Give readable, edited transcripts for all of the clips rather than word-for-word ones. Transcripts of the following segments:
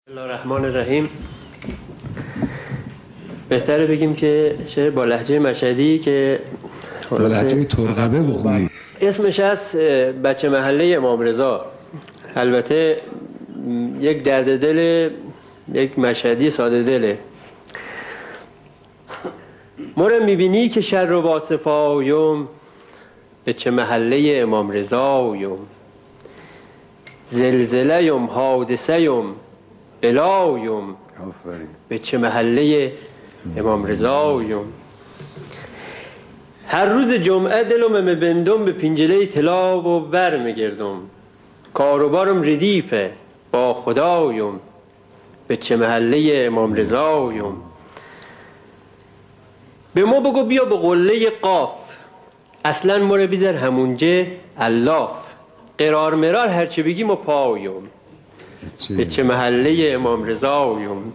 بسم الله الرحمن الرحیم. بهتره بگیم که شعر با لهجه مشهدی که با لهجه ترقبه بخونید. اسمش از بچه محله امام رضا. البته یک درد دل یک مشهدی ساده دله. مرا میبینی که شر و واصفایم، به چه محله امام رضایم، زلزله‌یم حادثه‌یم بلایم، به چه محله امام رضایم. هر روز جمعه دلم بندم به پنجله طلا و بر میگردم، کاروبارم ردیفه با خدایم، به چه محله امام رضایم. به ما بگو بیا به قله قاف، اصلا ما رو بیزر همونجه الاف، قرار مرار هرچی بگیم و پایم، به چه محله امام رضایم.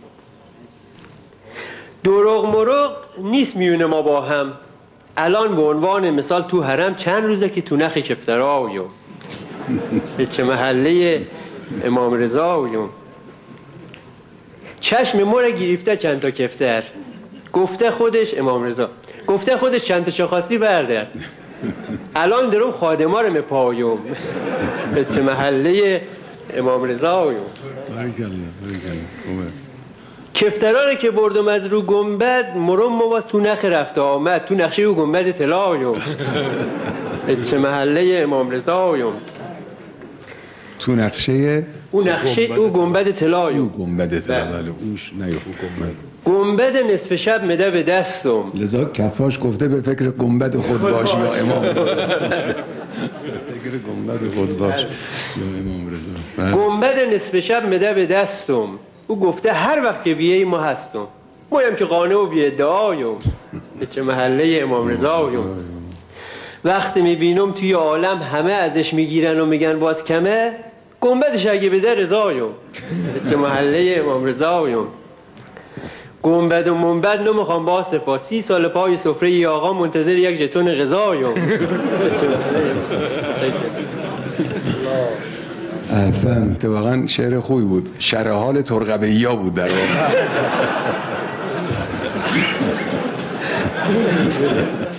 دروغ مروغ نیست میونه ما با هم، الان به عنوان مثال تو حرم چند روزه که تو نخ کفترایم، به چه محله امام رضایم. چشم ما را گرفته چند تا کفتر، گفته خودش امام رضا، گفته خودش چند تا شخاصی بردار، الان درم خادما رو مپایم، به چه محله امام رضایم. کفترانی که بردم از رو گنبد، مرم مواز تو نخ رفته آمد، تو نقشه او گنبد طلایم، به چه محله امام رضایم. تو نقشه او گنبد طلایم، او گنبد طلا، بله اوش نیفت گنبد نصف شب مده به دستم، لذا کفاش گفته به فکر گنبد خود باش یا امام رضا. فکر گنبد خود باش یا امام رضا. گنبد نصف شب مده به دستم، او گفته هر وقت که بیایی ما هستم، مایم که قانع و بی ادعایم، به چه محله امام رضایم. وقتی میبینم توی عالم همه ازش میگیرن و میگن باز کمه، گنبدش اگه بده رضایم، به چه محله امام رضایم. گنبد و منبد نمیخوام با صفا، 30 سال پای سفره ی آقا منتظر یک ژتون غذایم. احسن، واقعا شعر خوبی بود، شرح حال ترقبه‌ای‌ها بود در واقع.